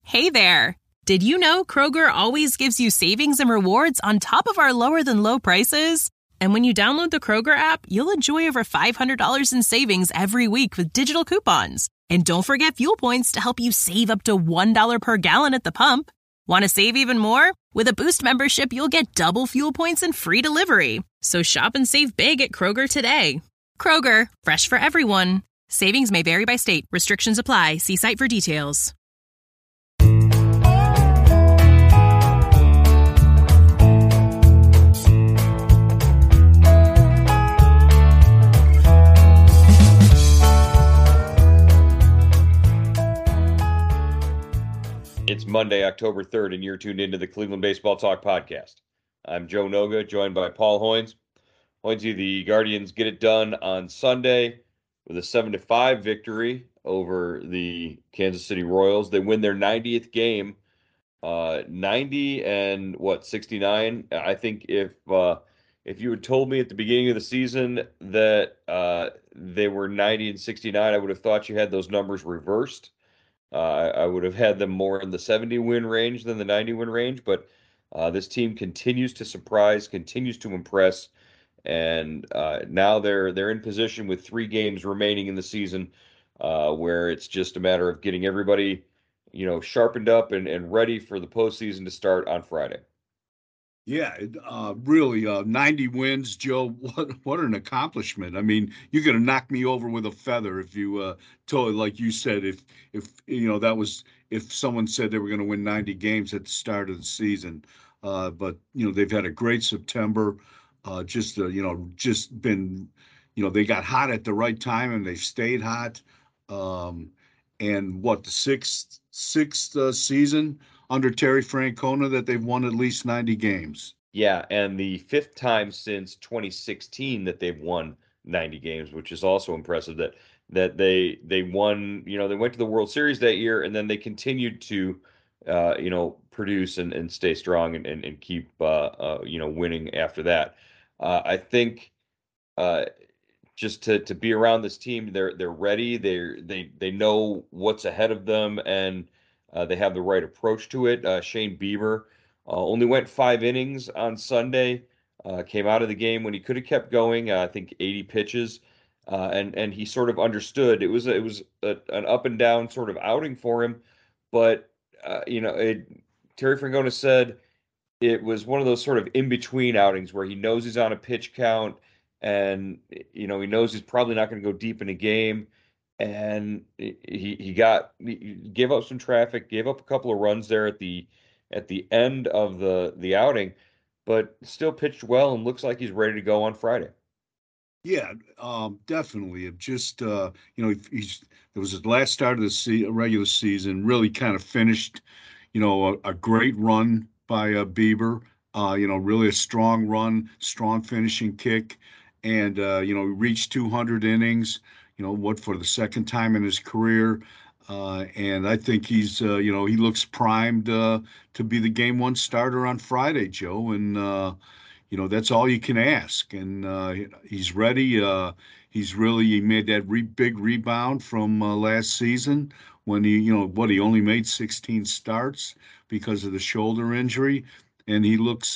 Hey there! Did you know Kroger always gives you savings and rewards on top of our lower-than-low prices? And when you download the Kroger app, you'll enjoy over $500 in savings every week with digital coupons. And don't forget fuel points to help you save up to $1 per gallon at the pump. Want to save even more? With a Boost membership, you'll get double fuel points and free delivery. So shop and save big at Kroger today. Kroger, fresh for everyone. Savings may vary by state. Restrictions apply. See site for details. It's Monday, October 3rd, and you're tuned into the Cleveland Baseball Talk podcast. I'm Joe Noga, joined by Paul Hoynes. Hoynesy, the Guardians get it done on Sunday with a 7-5 victory over the Kansas City Royals. They win their 90th game, 90 and 69. I think if you had told me at the beginning of the season that they were 90 and 69, I would have thought you had those numbers reversed. I would have had them more in the 70-win range than the 90-win range, but this team continues to surprise, continues to impress, and now they're in position with 3 games remaining in the season, where it's just a matter of getting everybody, sharpened up and ready for the postseason to start on Friday. Yeah, really, 90 wins, Joe. What an accomplishment! I mean, you're gonna knock me over with a feather if you told, like you said, if that was if someone said they were going to win 90 games at the start of the season. But they've had a great September. Just been, they got hot at the right time and they've stayed hot. And what, the sixth season under Terry Francona that they've won at least 90 games. Yeah, and the 5th time since 2016 that they've won 90 games, which is also impressive that they won, they went to the World Series that year, and then they continued to produce and stay strong and keep winning after that. I think just to be around this team, they're ready. They know what's ahead of them, and they have the right approach to it. Shane Bieber only went 5 innings on Sunday. Came out of the game when he could have kept going. I think 80 pitches, and he sort of understood it was an up and down sort of outing for him. But Terry Francona said it was one of those sort of in between outings where he knows he's on a pitch count, and he knows he's probably not going to go deep in a game. And he gave up some traffic, gave up a couple of runs there at the end of the outing, but still pitched well and looks like he's ready to go on Friday. Yeah, definitely. It just there was his last start of the regular season, really kind of finished, a great run by Bieber. Really a strong run, strong finishing kick, and reached 200 innings. For the second time in his career. And I think he's, he looks primed to be the game 1 starter on Friday, Joe. And, that's all you can ask. And he's ready. He made that big rebound from last season when he only made 16 starts because of the shoulder injury. And he looks,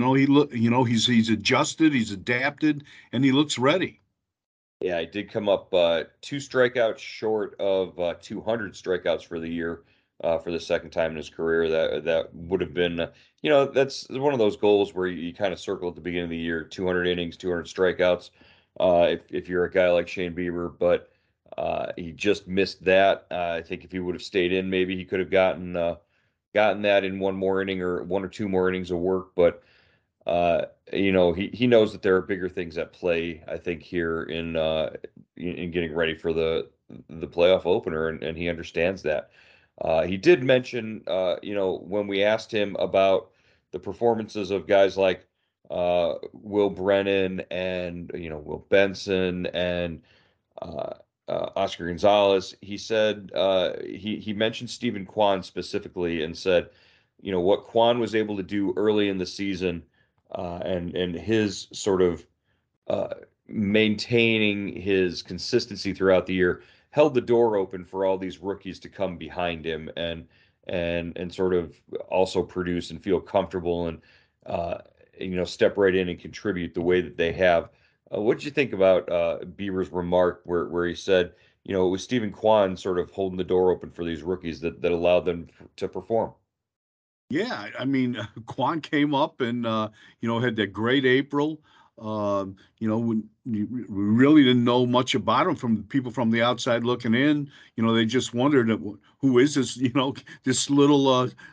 he's adjusted, he's adapted, and he looks ready. Yeah, he did come up 2 strikeouts short of 200 strikeouts for the year for the second time in his career. That would have been, that's one of those goals where you kind of circle at the beginning of the year, 200 innings, 200 strikeouts. If you're a guy like Shane Bieber, but he just missed that. I think if he would have stayed in, maybe he could have gotten that in 1 more inning or 1 or 2 more innings of work, but. He knows that there are bigger things at play, I think, here in getting ready for the playoff opener, and he understands that. He did mention, when we asked him about the performances of guys like Will Brennan and Will Benson and Oscar Gonzalez, he said he mentioned Stephen Kwan specifically and said, what Kwan was able to do early in the season. And his sort of maintaining his consistency throughout the year held the door open for all these rookies to come behind him, and and sort of also produce and feel comfortable and uh, step right in and contribute the way that they have. What did you think about Bieber's remark where he said, it was Stephen Kwan sort of holding the door open for these rookies that allowed them to perform? Yeah, I mean, Quan came up and had that great April. When we really didn't know much about him from people from the outside looking in. They just wondered who is this, this little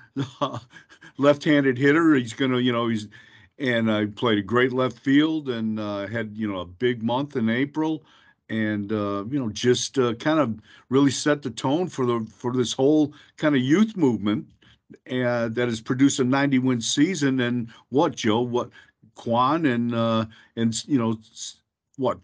left-handed hitter. He's gonna, he's and I played a great left field and had a big month in April. And just kind of really set the tone for this whole kind of youth movement that has produced a 90-win season. And what, Joe? What Quan and what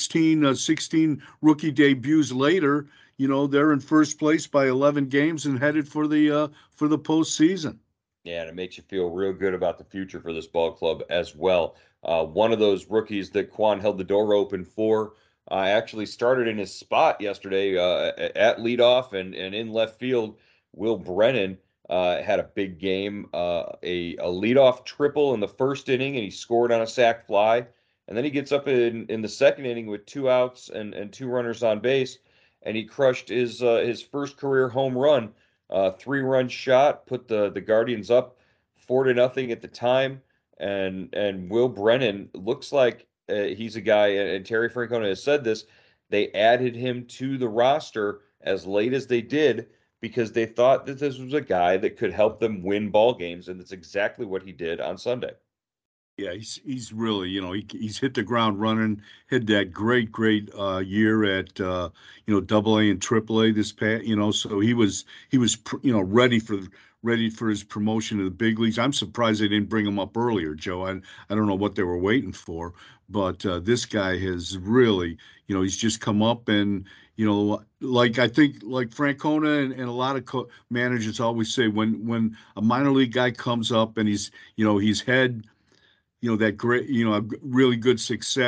16 rookie debuts later, they're in first place by 11 games and headed for the postseason. Yeah, and it makes you feel real good about the future for this ball club as well. One of those rookies that Quan held the door open for actually started in his spot yesterday at leadoff and in left field. Will Brennan had a big game, a leadoff triple in the first inning, and he scored on a sac fly. And then he gets up in the second inning with 2 outs and 2 runners on base, and he crushed his first career home run, 3-run shot, put the Guardians up 4-0 at the time. And Will Brennan looks like he's a guy, and Terry Francona has said this. They added him to the roster as late as they did because they thought that this was a guy that could help them win ball games, and that's exactly what he did on Sunday. Yeah, he's really, he's hit the ground running. Had that great year at Double A and Triple A this past, so he was ready for his promotion to the big leagues. I'm surprised they didn't bring him up earlier, Joe. I don't know what they were waiting for, but this guy has really, he's just come up and like I think like Francona and a lot of managers always say when a minor league guy comes up and he's had that great, a really good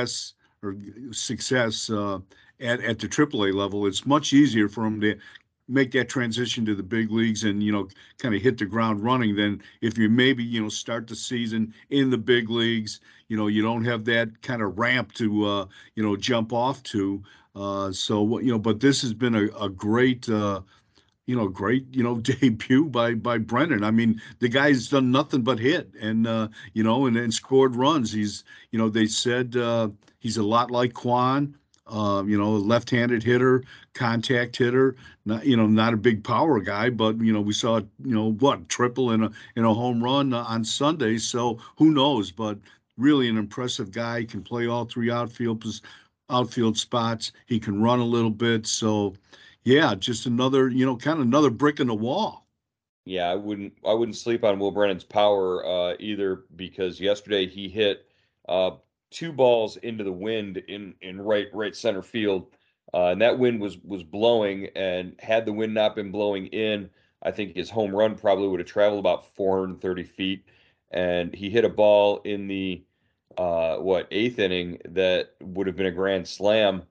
success at the AAA level. It's much easier for him to make that transition to the big leagues and kind of hit the ground running than if you maybe start the season in the big leagues. You don't have that kind of ramp to jump off to. But this has been a great great, debut by Brennan. I mean, the guy's done nothing but hit and scored runs. They said he's a lot like Quan, left-handed hitter, contact hitter, not a big power guy, but, we saw, triple in a home run on Sunday. So who knows, but really an impressive guy. He can play all three outfield spots. He can run a little bit. So, yeah, just another, kind of another brick in the wall. Yeah, I wouldn't sleep on Will Brennan's power either because yesterday he hit uh, 2 balls into the wind in right center field, and that wind was blowing. And had the wind not been blowing in, I think his home run probably would have traveled about 430 feet. And he hit a ball in the eighth inning that would have been a grand slam.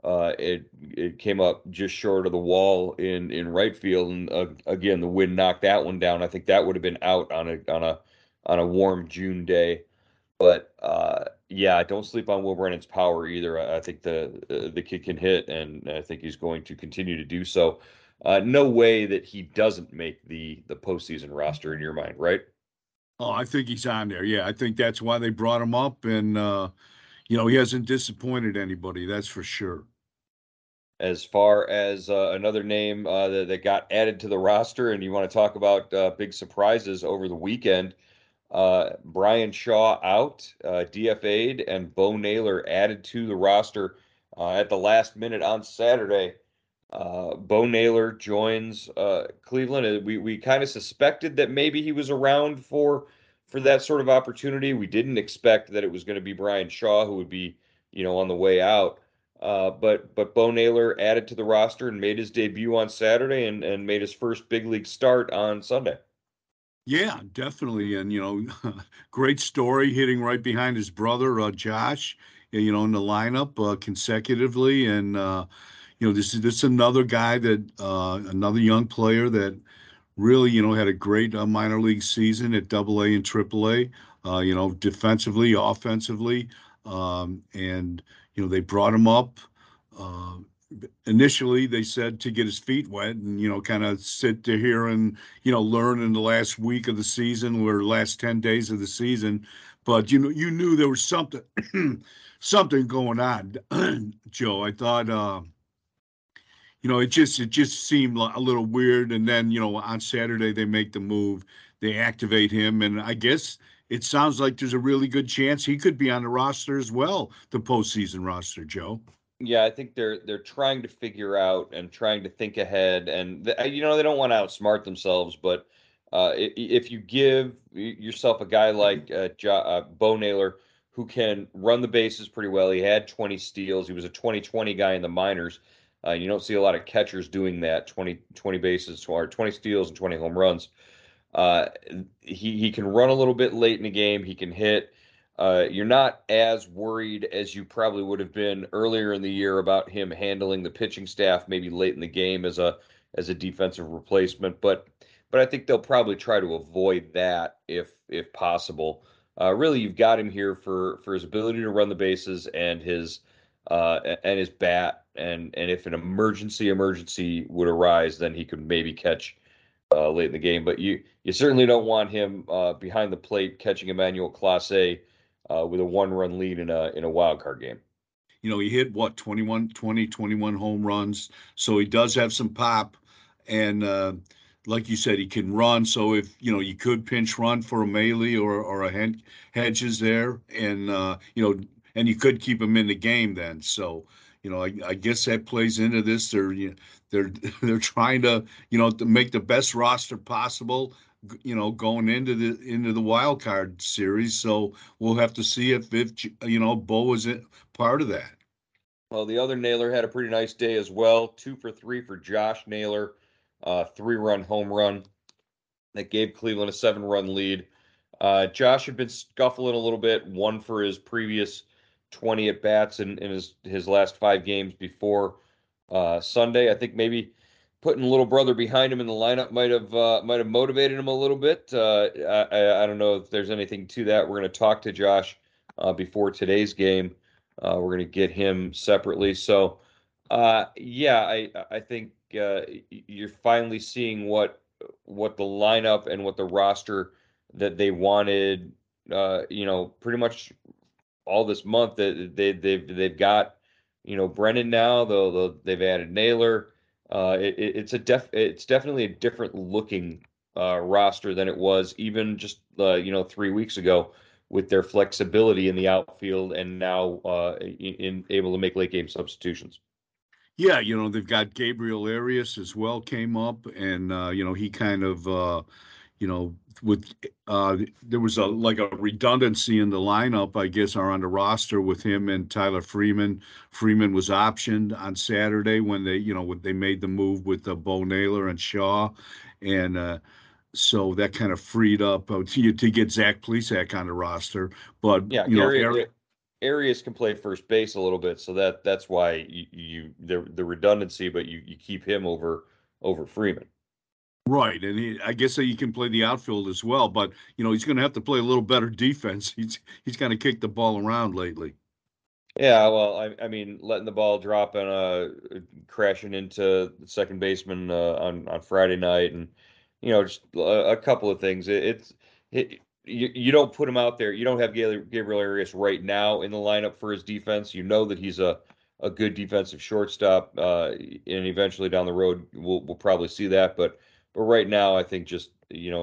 It came up just short of the wall in right field, and again the wind knocked that one down. I think that would have been out on a warm June day. But yeah, don't sleep on Will Brennan's power either. I think the kid can hit, and I think he's going to continue to do so. No way that he doesn't make the postseason roster in your mind, right? Oh, I think he's on there. Yeah, I think that's why they brought him up, and he hasn't disappointed anybody. That's for sure. As far as another name that got added to the roster, and you want to talk about big surprises over the weekend, Brian Shaw out, DFA'd, and Bo Naylor added to the roster at the last minute on Saturday. Bo Naylor joins Cleveland. We kind of suspected that maybe he was around for that sort of opportunity. We didn't expect that it was going to be Brian Shaw who would be, on the way out. But Bo Naylor added to the roster and made his debut on Saturday and made his first big league start on Sunday. Yeah, definitely. And, great story hitting right behind his brother, Josh, in the lineup consecutively. And, this is another guy another young player that really, had a great minor league season at Double A and Triple A. Defensively, offensively, and they brought him up. Uh, Initially, they said to get his feet wet and kind of sit to here and learn in the last week of the season or last 10 days of the season. But you knew there was something something going on, Joe. I thought. It just seemed a little weird. And then, on Saturday they make the move, they activate him, and I guess it sounds like there's a really good chance he could be on the roster as well, the postseason roster, Joe. Yeah, I think they're trying to figure out and trying to think ahead, and they don't want to outsmart themselves. But if you give yourself a guy like Bo Naylor, who can run the bases pretty well, he had 20 steals. He was a 2020 guy in the minors. You don't see a lot of catchers doing that 20 bases or 20 steals and 20 home runs. Uh, he can run a little bit late in the game. He can hit. You're not as worried as you probably would have been earlier in the year about him handling the pitching staff maybe late in the game as a defensive replacement. But I think they'll probably try to avoid that if possible. Really, you've got him here for his ability to run the bases and his bat. And if an emergency would arise, then he could maybe catch late in the game. But you certainly don't want him behind the plate catching Emmanuel Clase with a one-run lead in a wild card game. He hit what, 21 home runs. So he does have some pop. And like you said, he can run. So if, you could pinch run for a Maile or a Hedges there. And, and you could keep him in the game then. So, I guess that plays into this. They're they're trying to make the best roster possible, going into the wild card series. So we'll have to see if Bo is part of that. Well, the other Naylor had a pretty nice day as well. 2 for 3 for Josh Naylor, 3-run home run that gave Cleveland a 7-run lead. Josh had been scuffling a little bit, one for his previous 20 at bats in his last 5 games before Sunday. I think maybe putting little brother behind him in the lineup might have motivated him a little bit. I don't know if there's anything to that. We're going to talk to Josh before today's game. We're going to get him separately. So, yeah, I think you're finally seeing what the lineup and what the roster that they wanted, pretty much all this month. That they've got, Brennan now. Though they've added Naylor. It's definitely a different looking roster than it was even just 3 weeks ago, with their flexibility in the outfield and now in able to make late game substitutions. Yeah, they've got Gabriel Arias as well came up, and he kind of you know with there was a redundancy in the lineup, I guess, or on the roster with him and Tyler Freeman. Freeman was optioned on Saturday when they made the move with Bo Naylor and Shaw, and so that kind of freed up to get Zach Plesac on the roster. But Yeah, Arias can play first base a little bit, so that's why the redundancy, but you keep him over Freeman. Right, and I guess that he can play the outfield as well, but he's going to have to play a little better defense. He's kind of kicked the ball around lately. Yeah, well, I mean, letting the ball drop and crashing into the second baseman on Friday night, and just a couple of things. You don't put him out there. You don't have Gabriel Arias right now in the lineup for his defense. You know that he's a good defensive shortstop, and eventually down the road we'll probably see that. But right now, I think just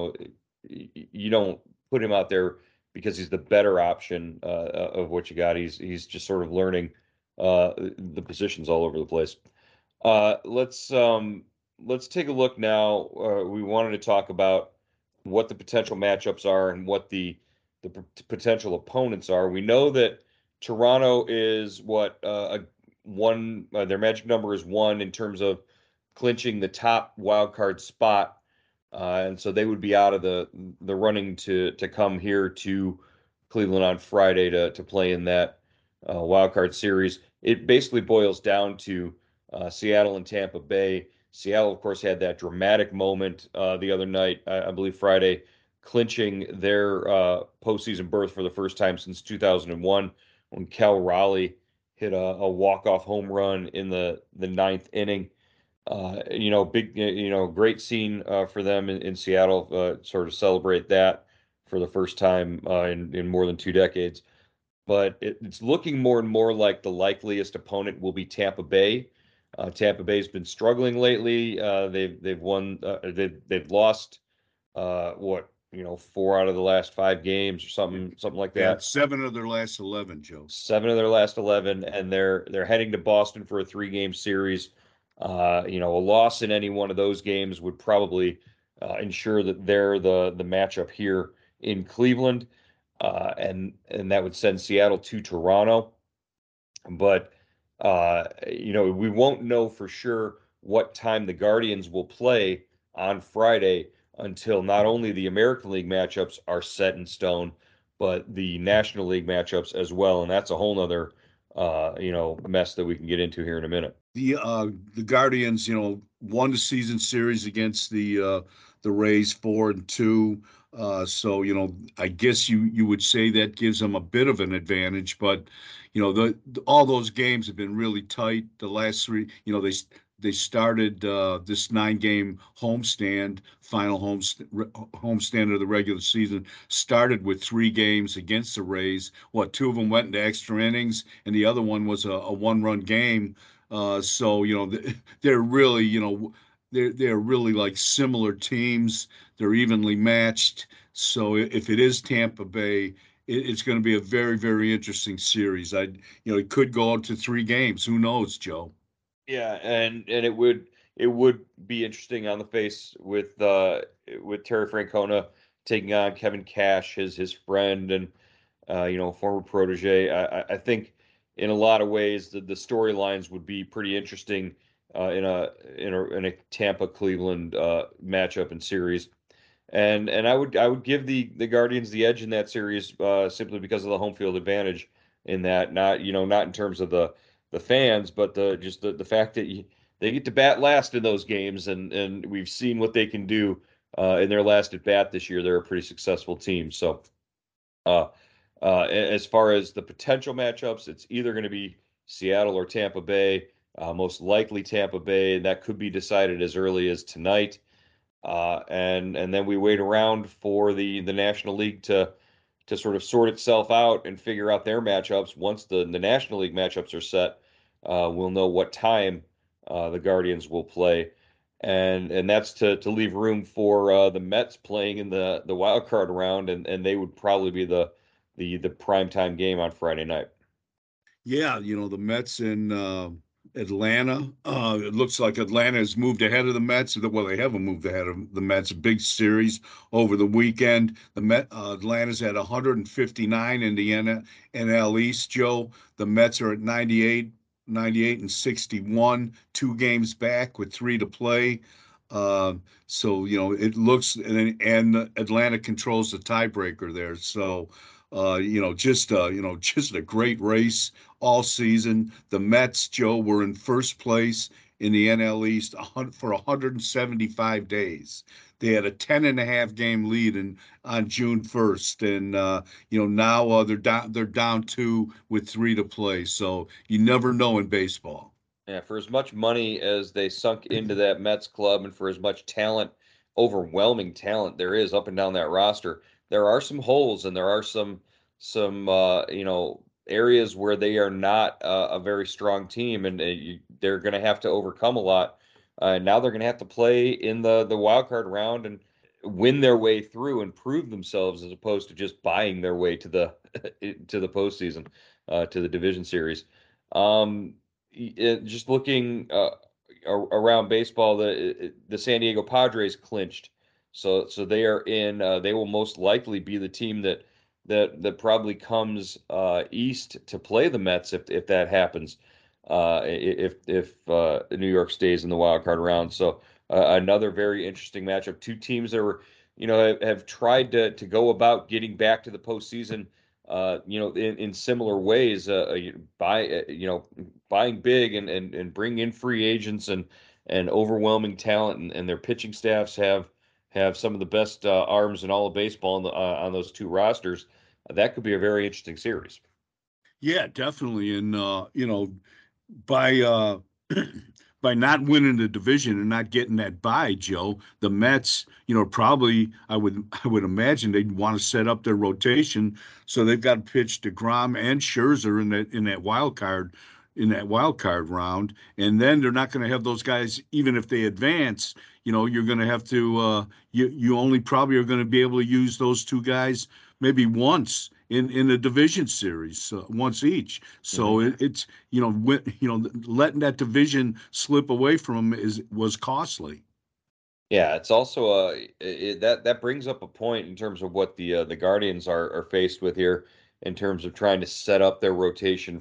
you don't put him out there because he's the better option of what you got. He's just sort of learning the positions all over the place. Let's take a look now. We wanted to talk about what the potential matchups are and what potential opponents are. We know that Toronto is what a one. Their magic number is 1 in terms of clinching the top wild card spot, and so they would be out of the running to come here to Cleveland on Friday to play in that wild card series. It basically boils down to Seattle and Tampa Bay. Seattle, of course, had that dramatic moment the other night, I believe Friday, clinching their postseason berth for the first time since 2001 when Cal Raleigh hit a walk-off home run in the ninth inning. Great scene for them in Seattle, sort of celebrate that for the first time in more than 2 decades. But it's looking more and more like the likeliest opponent will be Tampa Bay. Tampa Bay's been struggling lately. They've lost what 4 out of the last 5 games or something like They had that. 7 of their last 11, Joe. 7 of their last 11, and they're heading to Boston for a 3-game series. A loss in any one of those games would probably ensure that they're the matchup here in Cleveland, and that would send Seattle to Toronto. But we won't know for sure what time the Guardians will play on Friday until not only the American League matchups are set in stone, but the National League matchups as well. And that's a whole nother mess that we can get into here in a minute. The Guardians, won the season series against the Rays 4-2. So I guess you would say that gives them a bit of an advantage, but all those games have been really tight. The last three, they started this 9-game final homestand of the regular season, started with 3 games against the Rays. What, 2 of them went into extra innings, and the other one was a 1-run game. So they're really they're really like similar teams. They're evenly matched. So if it is Tampa Bay, it's going to be a very, very interesting series. It could go out to 3 games. Who knows, Joe? Yeah, and it would be interesting on the face with Terry Francona taking on Kevin Cash, his friend and former protege. I think in a lot of ways the storylines would be pretty interesting in a Tampa Cleveland matchup and series. And I would give the Guardians the edge in that series simply because of the home field advantage in that, not in terms of the fans, but the fact that they get to bat last in those games, and we've seen what they can do in their last at bat this year. They're a pretty successful team. So uh, as far as the potential matchups, it's either going to be Seattle or Tampa Bay. Most likely Tampa Bay, and that could be decided as early as tonight. And then we wait around for the National League to sort of sort itself out and figure out their matchups. Once the National League matchups are set, we'll know what time the Guardians will play, and that's to leave room for the Mets playing in the wild card round, and they would probably be the prime time game on Friday night. Yeah, the Mets in Atlanta. It looks like Atlanta has moved ahead of the Mets. Well, they haven't moved ahead of the Mets. A big series over the weekend. Atlanta's at 159 in the NL East, Joe. The Mets are at 98 and 61, 2 games back with 3 to play. So it looks, and Atlanta controls the tiebreaker there. So just a great race all season. The Mets, Joe, were in first place in the NL East for 175 days. They had a 10.5 game lead on June 1st, and now they're down 2 with 3 to play. So you never know in baseball. Yeah, for as much money as they sunk into that Mets club and for as much talent, overwhelming talent there is up and down that roster, there are some holes and there are some areas where they are not a very strong team and they're going to have to overcome a lot. Now they're going to have to play in the wild card round and win their way through and prove themselves as opposed to just buying their way to the to the postseason, to the division series. Um, just looking around baseball, the San Diego Padres clinched, so they are in. They will most likely be the team that probably comes east to play the Mets if that happens. If New York stays in the wild card round, so another very interesting matchup. Two teams that were have tried to go about getting back to the postseason. In similar ways, buying big and bring in free agents and overwhelming talent, and their pitching staffs have some of the best arms in all of baseball on those two rosters. That could be a very interesting series. Yeah, definitely. And by by not winning the division and not getting that bye, Joe, the Mets, probably I would imagine they'd want to set up their rotation so they've got to pitch DeGrom and Scherzer in that wild card round, and then they're not going to have those guys even if they advance. You're going to have to you only probably are going to be able to use those two guys maybe once in a division series, once each. So it's letting that division slip away from them was costly. Yeah, it's also that brings up a point in terms of what the Guardians are faced with here in terms of trying to set up their rotation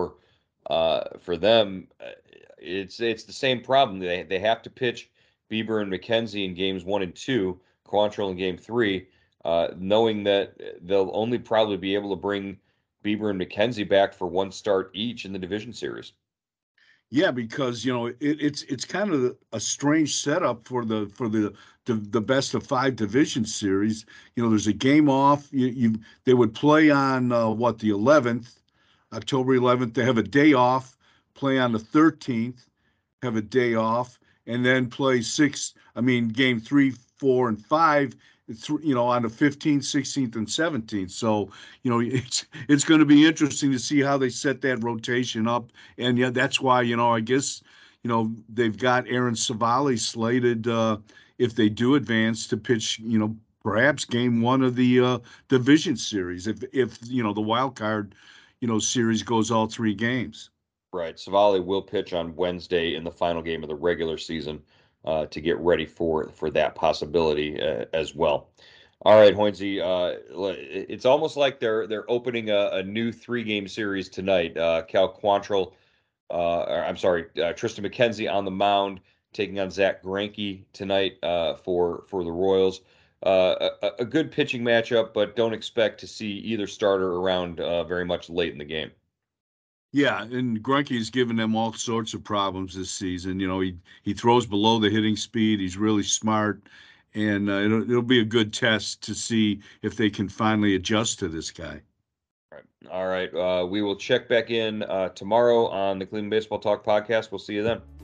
for them. It's the same problem. They have to pitch Bieber and McKenzie in games 1 and 2, Quantrill in game 3, knowing that they'll only probably be able to bring Bieber and McKenzie back for one start each in the division series. Yeah, because it's kind of a strange setup for the best of five division series. There's a game off. They would play on the 11th, October 11th. They have a day off. Play on the 13th, have a day off, and then play game 3, 4, and 5. On the 15th, 16th, and 17th. So, it's going to be interesting to see how they set that rotation up. And yeah, that's why, I guess, they've got Aaron Savali slated, if they do advance, to pitch, perhaps game 1 of the division series, if the wild card, series goes all 3 games. Right. Savali will pitch on Wednesday in the final game of the regular season to get ready for that possibility as well. All right, Hoynesy, it's almost like they're opening a new 3-game series tonight. Cal Quantrill, I'm sorry, Tristan McKenzie on the mound taking on Zach Greinke tonight for the Royals. A good pitching matchup, but don't expect to see either starter around very much late in the game. Yeah, and Greinke's given them all sorts of problems this season. He throws below the hitting speed. He's really smart, and it'll be a good test to see if they can finally adjust to this guy. All right. We will check back in tomorrow on the Cleveland Baseball Talk podcast. We'll see you then.